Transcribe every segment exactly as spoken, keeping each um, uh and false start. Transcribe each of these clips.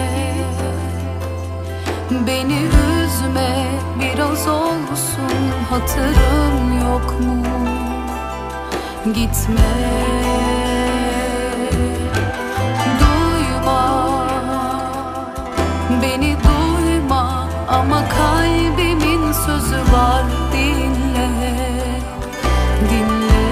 beni üzme, biraz olsun hatırım yok mu? Gitme, duyma, beni duyma, ama kalbimin sözü var, dinle, dinle.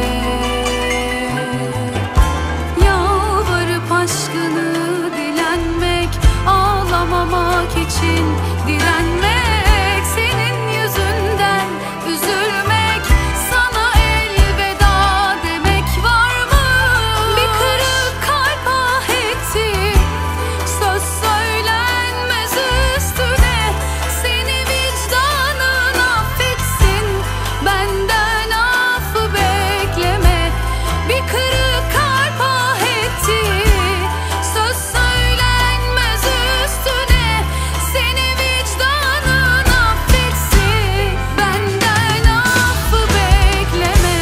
Yalvarıp aşkını dilenmek, ağlamamak için direnmek, senin yüzünden üzülmek, sana elveda demek var mı? Bir kırık kalp ah ettim, söz söylenmez üstüne, seni vicdanın affetsin, benden affı bekleme. Bir kırık kalp ah ettim, söz söylenmez üstüne, seni vicdanın affetsin, benden affı bekleme.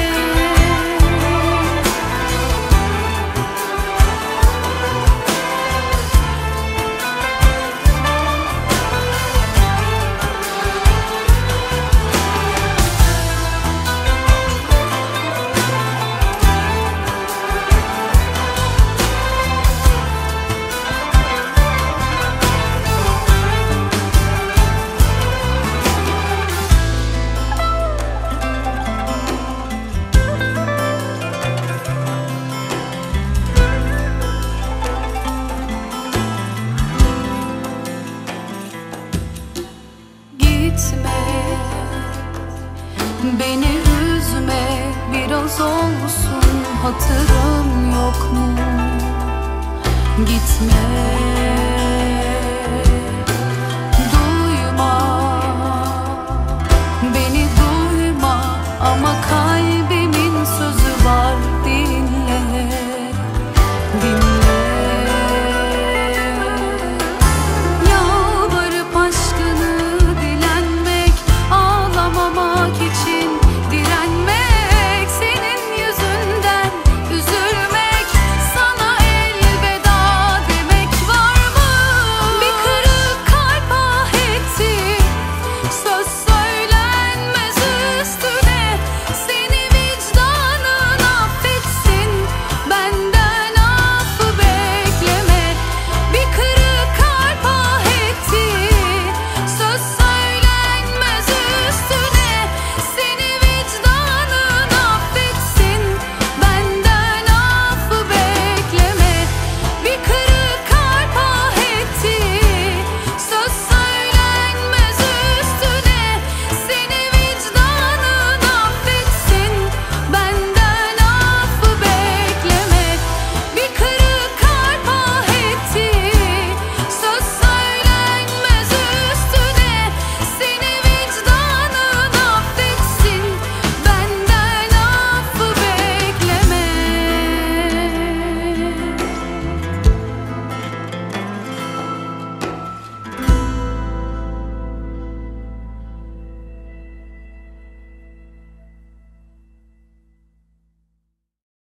Gitme, beni üzme, biraz olsun hatırım yok mu? Gitme.